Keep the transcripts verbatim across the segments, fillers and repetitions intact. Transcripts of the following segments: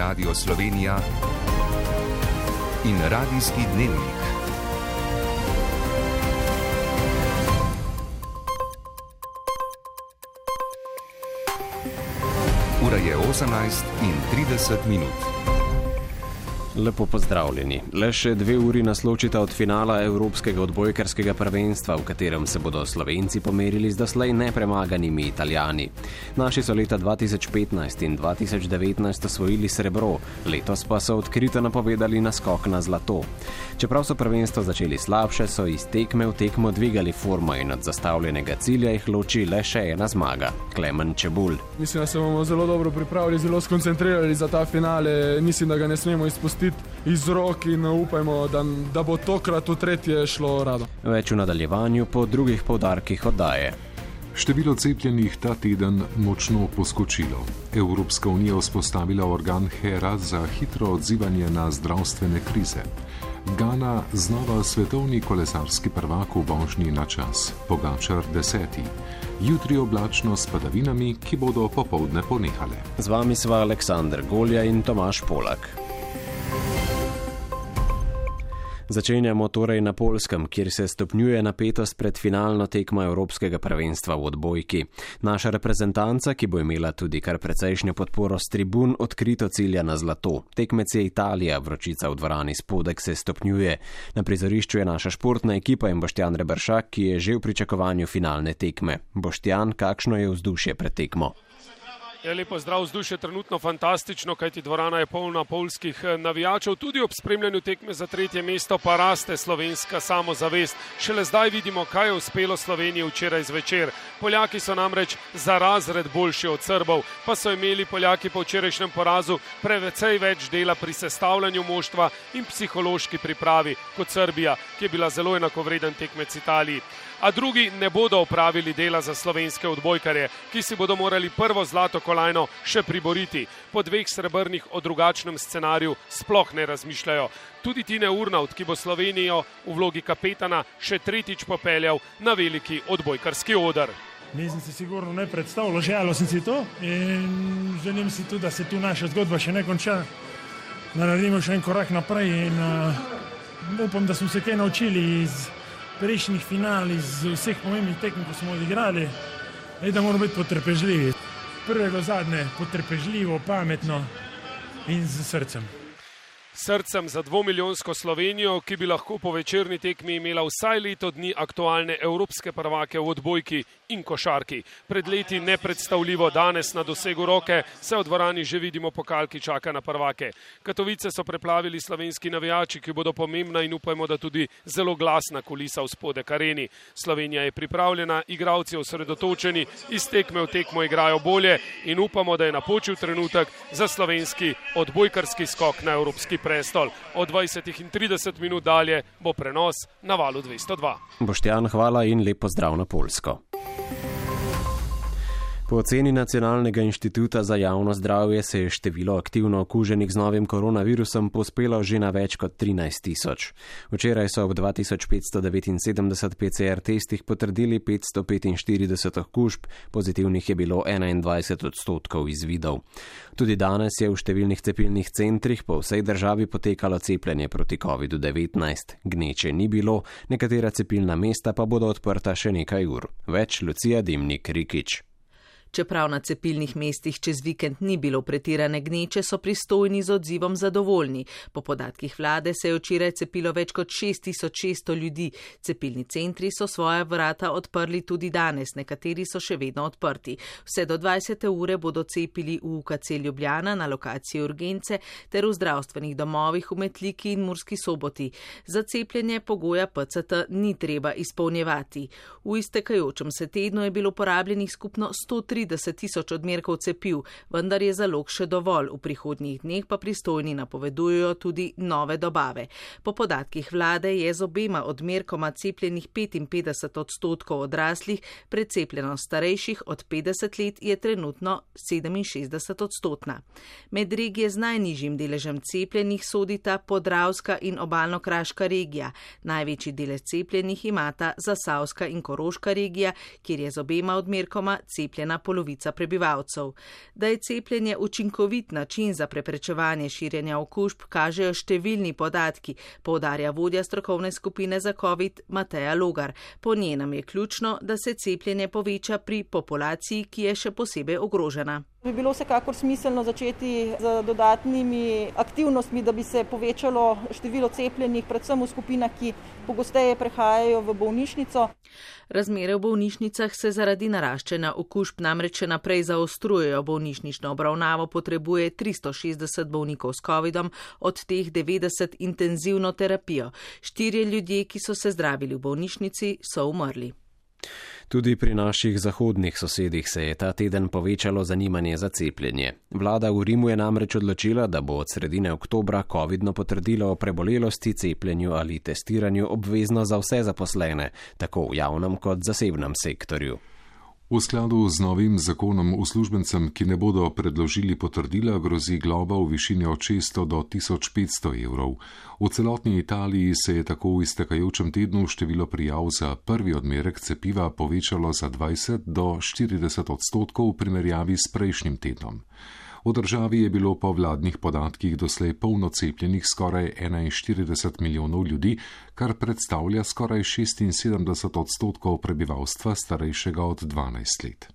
Radio Slovenija in Radijski dnevnik. Ura je osemnajst in trideset minut. Lepo pozdravljeni. Le še dve uri nas ločita od finala Evropskega odbojkarskega prvenstva, v katerem se bodo Slovenci pomerili z doslej nepremaganimi Italijani. Naši so leta dva tisoč petnajst in dva tisoč devetnajst osvojili srebro, letos pa so odkrito napovedali naskok na zlato. Čeprav so prvenstvo začeli slabše, so iz tekme v tekmo dvigali formo in od zastavljenega cilja jih loči le še ena zmaga. Klemen Čebulj. Mislim, da se bomo zelo dobro pripravili, zelo skoncentrirali za ta finale. Mislim, da ga ne smemo izpustiti iz rok in upajmo, da, da bo tokrat v tretje šlo rado. Več v nadaljevanju po drugih poudarkih oddaje. Število cepljenih ta teden močno poskočilo. Evropska unija vzpostavila organ HERA za hitro odzivanje na zdravstvene krize. Gana znova svetovni kolesarski prvak v vožnji na čas. Pogačar deseti. Jutri oblačno s padavinami, ki bodo popoldne ponehale. Z vami sva Aleksander Golja in Tomaž Polak. Začenjamo torej na Poljskem, kjer se stopnjuje napetost pred finalno tekmo Evropskega prvenstva v odbojki. Naša reprezentanca, ki bo imela tudi kar precejšnjo podporo s tribun, odkrito cilja na zlato. Tekmec je Italija, vročica v dvorani Spodek se stopnjuje. Na prizorišču je naša športna ekipa in Boštjan Reberšak, ki je že v pričakovanju finalne tekme. Boštjan, kakšno je vzdušje pred tekmo? Je lepo zdrav, vzdušje trenutno fantastično, kajti dvorana je polna poljskih navijačev. Tudi ob spremljanju tekme za tretje mesto pa raste slovenska samozavest. Šele zdaj vidimo, kaj je uspelo Sloveniji včeraj zvečer. Poljaki so namreč za razred boljši od Srbov, pa so imeli Poljaki po včerajšnjem porazu precej več dela pri sestavljanju moštva in psihološki pripravi kot Srbija, ki je bila zelo enakovreden tekmec Italiji. A drugi ne bodo opravili dela za slovenske odbojkarje, ki si bodo morali prvo zlato kolajno še priboriti. Po dveh srebrnih o drugačnem scenariju sploh ne razmišljajo. Tudi Tine Urnaut, ki bo Slovenijo v vlogi kapetana še tretjič popeljal na veliki odbojkarski oder. Nisem si sigurno ne predstavljal, želel sem si to in želim si tudi, da se tu naša zgodba še ne konča, da naredimo še en korak naprej in uh, upam, da smo se kaj naučili iz prejšnjih final, iz vseh pomembnih tekem, ko smo odigrali, da moramo biti potrpežljivi. Prve do zadnje, potrpežljivo, pametno in z srcem. Srcem za dvomilijonsko Slovenijo, ki bi lahko po večerni tekmi imela vsaj leto dni aktualne evropske prvake v odbojki in košarki. Pred leti nepredstavljivo, danes na dosegu roke se v dvorani že vidimo pokal, ki čaka na prvake. Katovice so preplavili slovenski navijači, ki bodo pomembna in upajmo, da tudi zelo glasna kulisa v Spodek areni. Slovenija je pripravljena, igralci osredotočeni, iz tekme v tekmo igrajo bolje in upamo, da je napočil trenutek za slovenski odbojkarski skok na evropski prestol. Od dvajset in trideset minut dalje bo prenos na valu dvesto dva. Boštjan, hvala in lep pozdrav na Poljsko. Po oceni Nacionalnega inštituta za javno zdravje se je število aktivno okuženih z novim koronavirusom pospelo že na več kot trinajst tisoč. Včeraj so ob dva tisoč petsto devetinsedemdeset P C R testih potrdili petsto petinštirideset okužb, pozitivnih je bilo enaindvajset odstotkov izvidov. Tudi danes je v številnih cepilnih centrih po vsej državi potekalo cepljenje proti kovidu devetnajst. Gneče ni bilo, nekatera cepilna mesta pa bodo odprta še nekaj ur. Več Lucija Dimnik-Rikić. Čeprav na cepilnih mestih čez vikend ni bilo pretirane gneče, so pristojni z odzivom zadovoljni. Po podatkih vlade se je včeraj cepilo več kot šest tisoč šeststo ljudi. Cepilni centri so svoja vrata odprli tudi danes, nekateri so še vedno odprti. Vse do dvajsete ure bodo cepili v U K C Ljubljana na lokaciji urgence ter v zdravstvenih domovih v Metliki in Murski Soboti. Za cepljenje pogoja P C T ni treba izpolnjevati. V iztekajočem se tednu je bilo porabljenih skupno sto trideset tisoč odmerkov cepiv, vendar je zalog še dovolj. V prihodnjih dneh pa pristojni napovedujejo tudi nove dobave. Po podatkih vlade je z obema odmerkoma cepljenih petinpetdeset odstotkov odraslih, precepljenost starejših od petdeset let je trenutno sedeminšestdeset odstotna. Med regije z najnižjim deležem cepljenih sodita Podravska in Obalno-kraška regija. Največji delež cepljenih imata Zasavska in Koroška regija, kjer je z obema odmerkoma cepljena polovica polovica prebivalcev. Da je cepljenje učinkovit način za preprečevanje širjenja okužb, kažejo številni podatki, poudarja vodja strokovne skupine za COVID Mateja Logar. Po njenem je ključno, da se cepljenje poveča pri populaciji, ki je še posebej ogrožena. Bi bilo vsekakor smiselno začeti z dodatnimi aktivnostmi, da bi se povečalo število cepljenih, predvsem v skupinah, ki pogosteje prehajajo v bolnišnico. Razmere v bolnišnicah se zaradi naraščanja okužb namreč še naprej zaostrujejo. Bolnišnično obravnavo potrebuje tristo šestdeset bolnikov s covidom, od teh devetdeset intenzivno terapijo. Štirje ljudje, ki so se zdravili v bolnišnici, so umrli. Tudi pri naših zahodnih sosedih se je ta teden povečalo zanimanje za cepljenje. Vlada v Rimu je namreč odločila, da bo od sredine oktobra covidno potrdilo o prebolelosti, cepljenju ali testiranju obvezno za vse zaposlene, tako v javnem kot zasebnem sektorju. V skladu z novim zakonom uslužbencem, ki ne bodo predložili potrdila, grozi globa v višini od šeststo do tisoč petsto evrov. V celotni Italiji se je tako v iztekajočem tednu število prijav za prvi odmerek cepiva povečalo za dvajset do štirideset odstotkov v primerjavi s prejšnjim tednom. V državi je bilo po vladnih podatkih doslej polno cepljenih skoraj enainštirideset milijonov ljudi, kar predstavlja skoraj šestinsedemdeset odstotkov prebivalstva starejšega od dvanajst let.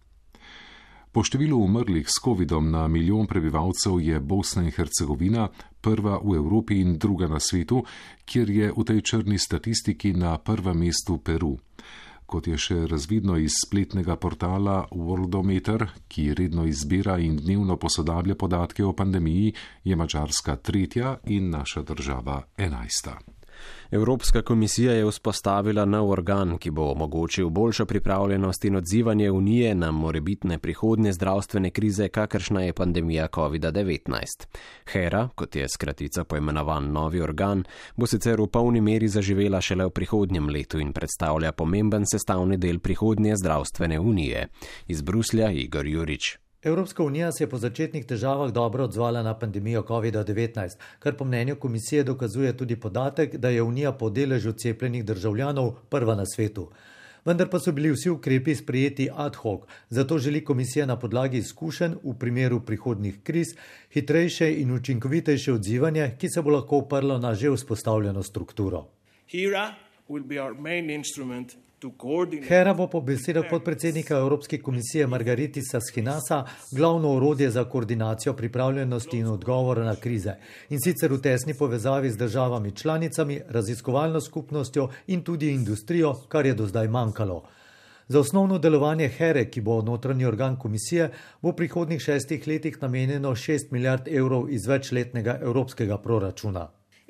Po številu umrlih s covidom na milijon prebivalcev je Bosna in Hercegovina prva v Evropi in druga na svetu, kjer je v tej črni statistiki na prvem mestu Peru. Kot je še razvidno iz spletnega portala Worldometer, ki redno izbira in dnevno posodablja podatke o pandemiji, je Madžarska tretja in naša država enajsta. Evropska komisija je vzpostavila nov organ, ki bo omogočil boljšo pripravljenost in odzivanje Unije na morebitne prihodnje zdravstvene krize, kakršna je pandemija covida devetnajst. HERA, kot je skratica poimenovan novi organ, bo sicer v polni meri zaživela šele v prihodnjem letu in predstavlja pomemben sestavni del prihodnje zdravstvene unije. Iz Bruslja Igor Jurič. Evropska unija se je po začetnih težavah dobro odzvala na pandemijo covida devetnajst, kar po mnenju komisije dokazuje tudi podatek, da je unija po deležu cepljenih državljanov prva na svetu. Vendar pa so bili vsi ukrepi sprejeti ad hoc, zato želi komisija na podlagi izkušenj v primeru prihodnjih kriz hitrejše in učinkovitejše odzivanje, ki se bo lahko oprlo na že vzpostavljeno strukturo. HERA will be our main instrument. HERA bo po besedah podpredsednika Evropske komisije Margaritisa Schinasa glavno orodje za koordinacijo pripravljenosti in odgovora na krize, in sicer v tesni povezavi z državami članicami, raziskovalno skupnostjo in tudi industrijo, kar je do zdaj manjkalo. Za osnovno delovanje HERE, ki bo notranji organ komisije, bo v prihodnjih šestih letih namenjeno šest milijard evrov iz večletnega evropskega proračuna.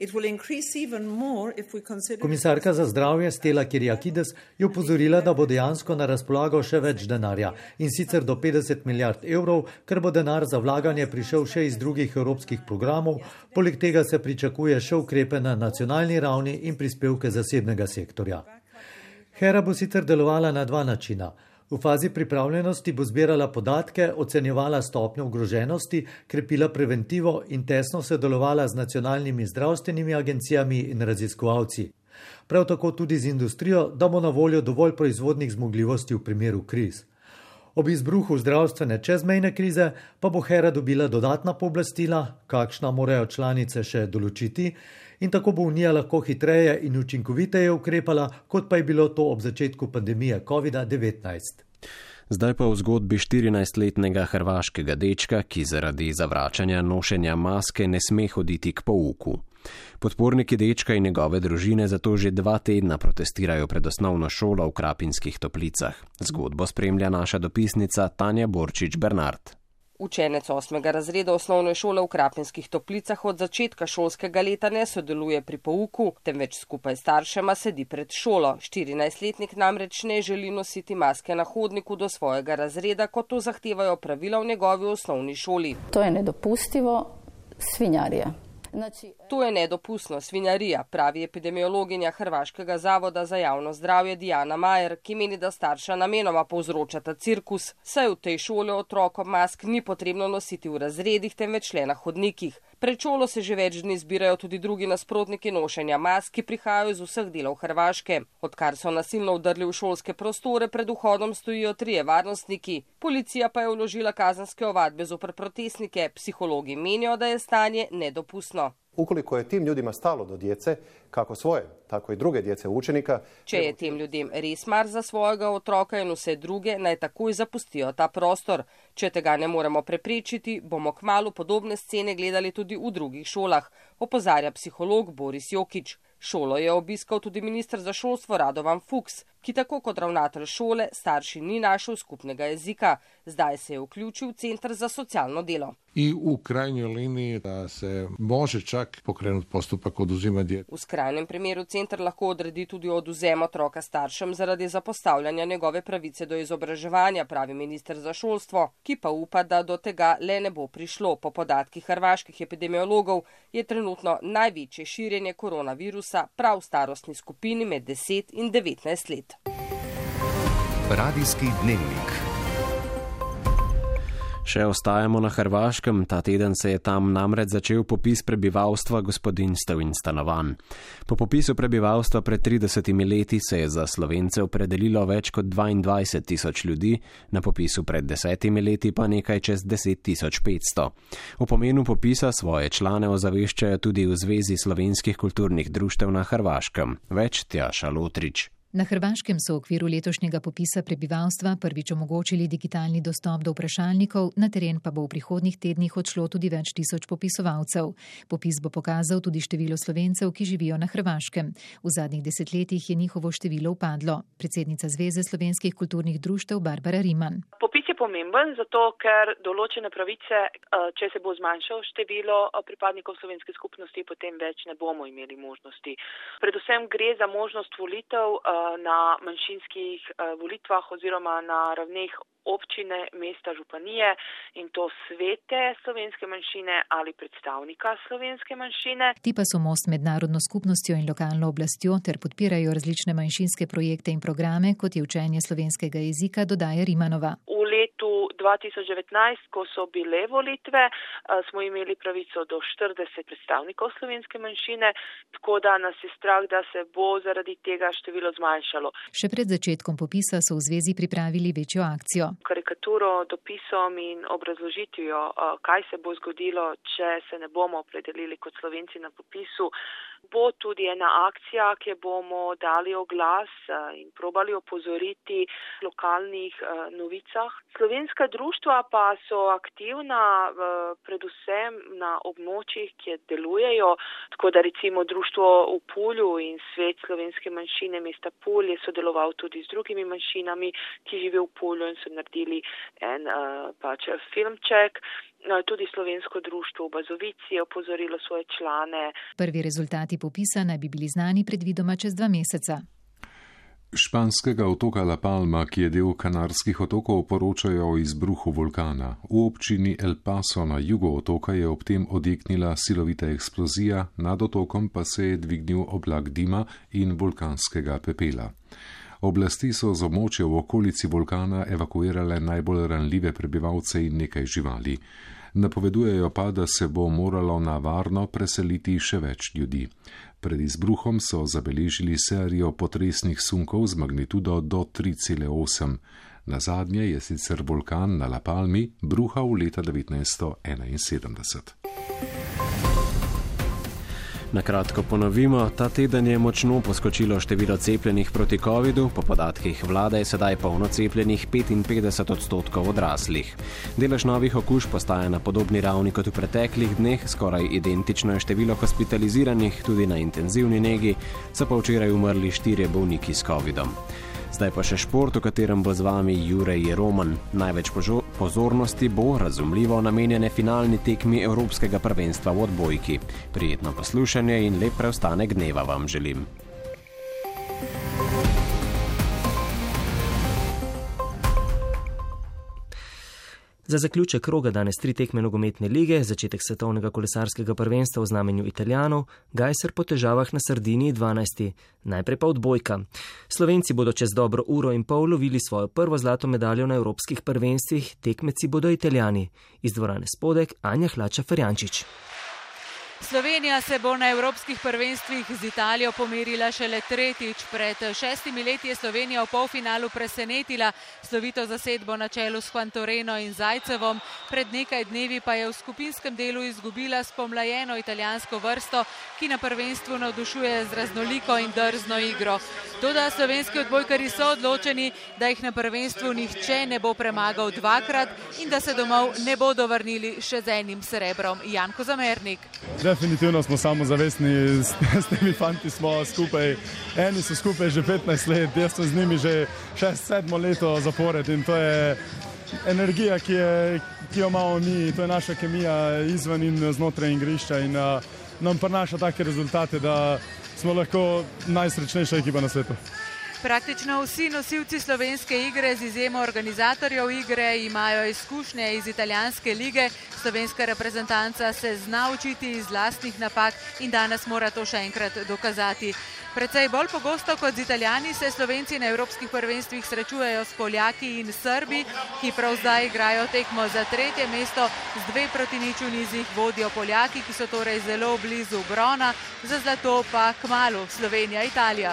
Komisarka za zdravje Stella Kyriakides je upozorila, da bo dejansko na razpolago še več denarja, in sicer do petdeset milijard evrov, ker bo denar za vlaganje prišel še iz drugih evropskih programov, poleg tega se pričakuje še ukrepe na nacionalni ravni in prispevke zasebnega sektorja. HERA bo sicer delovala na dva načina. V fazi pripravljenosti bo zbirala podatke, ocenjevala stopnjo ogroženosti, krepila preventivo in tesno sodelovala z nacionalnimi zdravstvenimi agencijami in raziskovalci. Prav tako tudi z industrijo, da bo na voljo dovolj proizvodnih zmogljivosti v primeru kriz. Ob izbruhu zdravstvene čezmejne krize pa bo HERA dobila dodatna pooblastila, kakšna morajo članice še določiti, in tako bo Unija lahko hitreje in učinkoviteje ukrepala, kot pa je bilo to ob začetku pandemije covida devetnajst. Zdaj pa v zgodbi štirinajstletnega hrvaškega dečka, ki zaradi zavračanja nošenja maske ne sme hoditi k pouku. Podporniki dečka in njegove družine zato že dva tedna protestirajo pred osnovno šolo v Krapinskih Toplicah. Zgodbo spremlja naša dopisnica Tanja Borčič-Bernard. Učenec osmega razreda osnovne šole v Krapinskih Toplicah od začetka šolskega leta ne sodeluje pri pouku, temveč skupaj s staršema sedi pred šolo. štirinajstletnik namreč ne želi nositi maske na hodniku do svojega razreda, kot to zahtevajo pravila v njegovi osnovni šoli. To je nedopustivo, svinjarija. Znači... To je nedopustno svinjarija, pravi epidemiologinja Hrvaškega zavoda za javno zdravje Dijana Majer, ki meni, da starša namenoma povzročata cirkus, saj v tej šoli otrokom mask ni potrebno nositi v razredih, temveč le na hodnikih. Pred šolo se že več dni zbirajo tudi drugi nasprotniki nošenja mask, ki prihajajo iz vseh delov Hrvaške. Odkar so nasilno vdrli v šolske prostore, pred vhodom stojijo trije varnostniki. Policija pa je vložila kazenske ovadbe zoper protestnike. Psihologi menijo, da je stanje nedopustno. Ukoliko je tim ljudima stalo do djece, kako svoje, tako i druge djece učenika. Če je tem ljudem res mar za svojega otroka in vse druge, naj takoj zapustijo ta prostor. Če tega ne moremo preprečiti, bomo kmalu podobne scene gledali tudi v drugih šolah, opozarja psiholog Boris Jokić. Šolo je obiskal tudi minister za šolstvo Radovan Fuchs, ki tako kot ravnatelj šole starši ni našel skupnega jezika. Zdaj se je vključil v Centar za socialno delo. I u krajnjoj liniji da se može čak pokrenuti postupak oduzima djeteta. V skrajnem primeru centar lahko odredi tudi odvzem otroka staršem zaradi zapostavljanja njegove pravice do izobraževanja, pravi minister za šolstvo, ki pa upa, da do tega le ne bo prišlo. Po podatkih hrvaških epidemiologov je trenutno največje širjenje koronavirusa prav v starostni skupini med deset in devetnajst let. Radijski dnevnik. Še ostajamo na Hrvaškem, ta teden se je tam namreč začel popis prebivalstva, gospodinjstev in stanovanj. Po popisu prebivalstva pred tridesetimi leti se je za Slovence opredelilo več kot dvaindvajset tisoč ljudi, na popisu pred desetimi leti pa nekaj čez deset tisoč petsto. O pomenu popisa svoje člane ozaveščajo tudi v Zvezi slovenskih kulturnih društev na Hrvaškem. Več Tjaša Lotrič. Na Hrvaškem so v okviru letošnjega popisa prebivalstva prvič omogočili digitalni dostop do vprašalnikov, na teren pa bo v prihodnjih tednih odšlo tudi več tisoč popisovalcev. Popis bo pokazal tudi število Slovencev, ki živijo na Hrvaškem. V zadnjih desetletjih je njihovo število upadlo. Predsednica Zveze slovenskih kulturnih društev Barbara Riman. Popis je pomemben, zato ker določene pravice, če se bo zmanjšal število pripadnikov slovenske skupnosti, potem več ne bomo imeli možnosti. Predvsem gre za možnost volitev na manjšinskih volitvah oziroma na ravneh občine, mesta, županije in to svete slovenske manjšine ali predstavnika slovenske manjšine. Ti pa so most med narodno skupnostjo in lokalno oblastjo ter podpirajo različne manjšinske projekte in programe, kot je učenje slovenskega jezika, dodaja Rimanova. V letu dva tisoč devetnajst, ko so bile volitve, smo imeli pravico do štirideset predstavnikov slovenske manjšine, tako da nas je strah, da se bo zaradi tega število zmanjšalo. Še pred začetkom popisa so v zvezi pripravili večjo akcijo. Karikaturo, dopisom in obrazložitvijo, kaj se bo zgodilo, če se ne bomo opredelili kot Slovenci na popisu. Bo tudi ena akcija, kjer bomo dali oglas in probali opozoriti lokalnih novicah. Slovenska društva pa so aktivna predvsem na območjih, kjer delujejo, tako da recimo društvo v Pulju in svet slovenske manjšine mesta Pulj je sodeloval tudi z drugimi manjšinami, ki živijo v Pulju in so naredili en pač filmček. Tudi slovensko društvo v Bazovici je opozorilo svoje člane. Prvi rezultati popisa naj bi bili znani predvidoma čez dva meseca. Španskega otoka La Palma, ki je del Kanarskih otokov, poročajo o izbruhu vulkana. V občini El Paso na jugu otoka je ob tem odjeknila silovita eksplozija, nad otokom pa se je dvignil oblak dima in vulkanskega pepela. Oblasti so z območja v okolici vulkana evakuirale najbolj ranljive prebivalce in nekaj živali. Napovedujejo pa, da se bo moralo na varno preseliti še več ljudi. Pred izbruhom so zabeležili serijo potresnih sunkov z magnitudo do tri cele osem. Nazadnje je sicer vulkan na La Palmi bruhal leta devetnajststo enainsedemdeset. Na kratko ponovimo, ta teden je močno poskočilo število cepljenih proti covidu, po podatkih vlade je sedaj polno cepljenih petinpetdeset odstotkov odraslih. Delež novih okužb postaja na podobni ravni kot v preteklih dneh, skoraj identično je število hospitaliziranih, tudi na intenzivni negi, so pa včeraj umrli štirje bolniki s covidom. Zdaj pa še šport, v katerem bo z vami Jure Jeroman. Največ pozornosti bo, razumljivo, namenjene finalni tekmi Evropskega prvenstva v odbojki. Prijetno poslušanje in lep preostanek dneva vam želim. Za zaključek kroga danes tri tekme nogometne lige, začetek svetovnega kolesarskega prvenstva v znamenju Italijanov, Gajser po težavah na Sardiniji dvanajsti. Najprej pa odbojka. Slovenci bodo čez dobro uro in pol lovili svojo prvo zlato medaljo na evropskih prvenstvih, tekmeci bodo Italijani. Iz dvorane Spodek Anja Hlača-Ferjančič. Slovenija se bo na evropskih prvenstvih z Italijo pomerila šele tretjič. Pred šestimi leti je Slovenija v polfinalu presenetila slovito zasedbo na čelu s Juantoreno in Zajcevom. Pred nekaj dnevi pa je v skupinskem delu izgubila spomlajeno italijansko vrsto, ki na prvenstvu navdušuje z raznoliko in drzno igro. Toda slovenski odbojkarji so odločeni, da jih na prvenstvu nihče ne bo premagal dvakrat in da se domov ne bodo vrnili še z enim srebrom. Janko Zamernik. Definitivno smo samozavestni, s, s temi fanti smo skupaj, eni so skupaj že petnajst let, jaz sem z njimi že šest sedmo leto zapored in to je energija, ki, je, ki jo imamo mi, to je naša kemija izven in znotraj igrišča in uh, nam prinaša take rezultate, da smo lahko najsrečnejša ekipa na svetu. Praktično vsi nosilci slovenske igre z izjemo organizatorjev igre imajo izkušnje iz italijanske lige. Slovenska reprezentanca se zna učiti iz lastnih napak in danes mora to še enkrat dokazati. Precej bolj pogosto kot z Italijani se Slovenci na evropskih prvenstvih srečujejo s Poljaki in Srbi, ki prav zdaj igrajo tekmo za tretje mesto. Z dve proti nič v nizih vodijo Poljaki, ki so torej zelo blizu brona, za zlato pa kmalu Slovenija-Italija.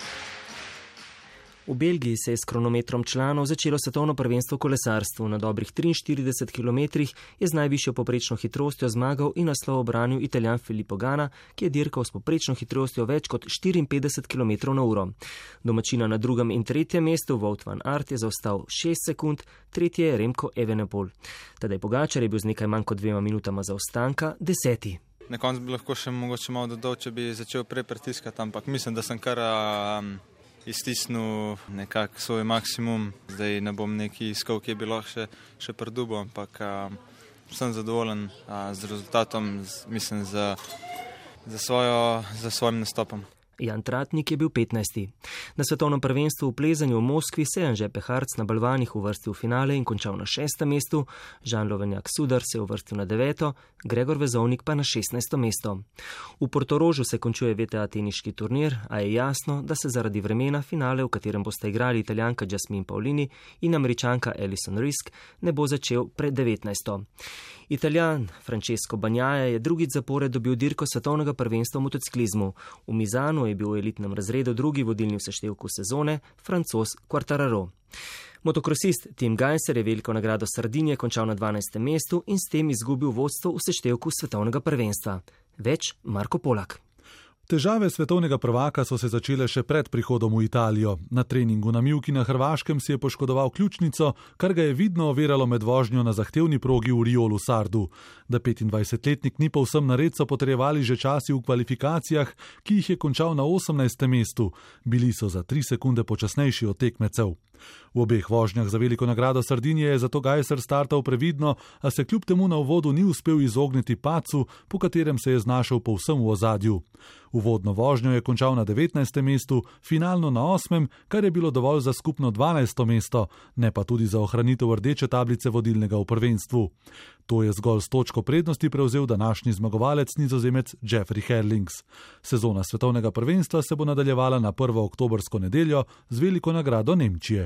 V Belgiji se je s kronometrom članov začelo svetovno prvenstvo v kolesarstvu. Na dobrih triinštiridesetih kilometrih je z najvišjo poprečno hitrostjo zmagal in naslov obranil Italijan Filippo Ganna, ki je dirkal s poprečno hitrostjo več kot štiriinpetdeset kilometrov na uro. Domačina na drugem in tretjem mestu Wout van Aert je zaostal šest sekund, tretje je Remco Evenepoel. Tadej Pogačar je bil z nekaj manj kot dvema minutama zaostanka deseti. Na koncu bi lahko še mogoče malo dodal, če bi začel prej pritiskati, ampak mislim, da sem kar um, iztisnil nekako svoj maksimum. Zdaj ne bom neki iskal, ki je bilo še, še predubo, ampak um, sem zadovoljen uh, z rezultatom, z, mislim, za, za, svojo, za svojim nastopom. Jan Tratnik je bil petnajsti. Na svetovnem prvenstvu v plezanju v Moskvi se je Anže Peharc na balvanih uvrstil v finale in končal na šestem mestu, Žan Lovenjak Sudar se je uvrstil na deveto, Gregor Vezovnik pa na šestnajsto mesto. V Portorožu se končuje V T A teniški turnir, a je jasno, da se zaradi vremena finale, v katerem bosta igrali Italijanka Jasmine Paolini in Američanka Alison Risk, ne bo začel pred devetnajsto. Italijan Francesco Bagnaia je drugič zapored dobil dirko svetovnega prvenstva v motociklizmu. V Mizanu je bil v elitnem razredu drugi vodilni v seštevku sezone, Francoz Quartararo. Motokrosist Tim Gajser je veliko nagrado Sardinije končal na dvanajstem mestu in s tem izgubil vodstvo v seštevku svetovnega prvenstva. Več Marko Polak. Težave svetovnega prvaka so se začele še pred prihodom v Italijo. Na treningu na mivki na Hrvaškem si je poškodoval ključnico, kar ga je vidno oviralo med vožnjo na zahtevni progi v Riolu Sardu. Da petindvajsetletnik ni povsem nared, so potrebovali že časi v kvalifikacijah, ki jih je končal na osemnajstem mestu. Bili so za tri sekunde počasnejši od tekmecev. V obeh vožnjah za veliko nagrado Sardinije je zato Gajser startal previdno, a se kljub temu na uvodu ni uspel izogniti padcu, po katerem se je znašel povsem v ozadju. Uvodno vožnjo je končal na devetnajstem mestu, finalno na osmem, kar je bilo dovolj za skupno dvanajsto mesto, ne pa tudi za ohranitev rdeče tablice vodilnega v prvenstvu. To je zgolj s točko prednosti prevzel današnji zmagovalec Nizozemec Jeffrey Herlings. Sezona svetovnega prvenstva se bo nadaljevala na prvo oktobrsko nedeljo z veliko nagrado Nemčije.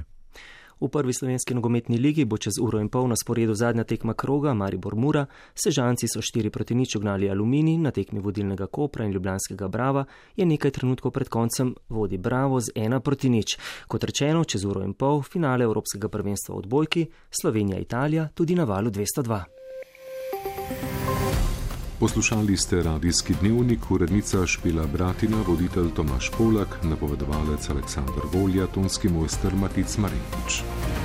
V prvi slovenski nogometni ligi bo čez uro in pol na sporedu zadnja tekma kroga Maribor-Mura. Sežanci so štiri proti nič ugnali Aluminij, na tekmi vodilnega Kopra in ljubljanskega Brava je nekaj trenutkov pred koncem vodi Bravo z ena proti nič. Kot rečeno, čez uro in pol finale Evropskega prvenstva v odbojki Slovenija-Italija tudi na valu dvesto dva. Poslušali ste radijski dnevnik, urednica Špela Bratina, voditelj Tomaž Polak, napovedovalec Aleksandar Golja, tonski mojster Matic Marinčič.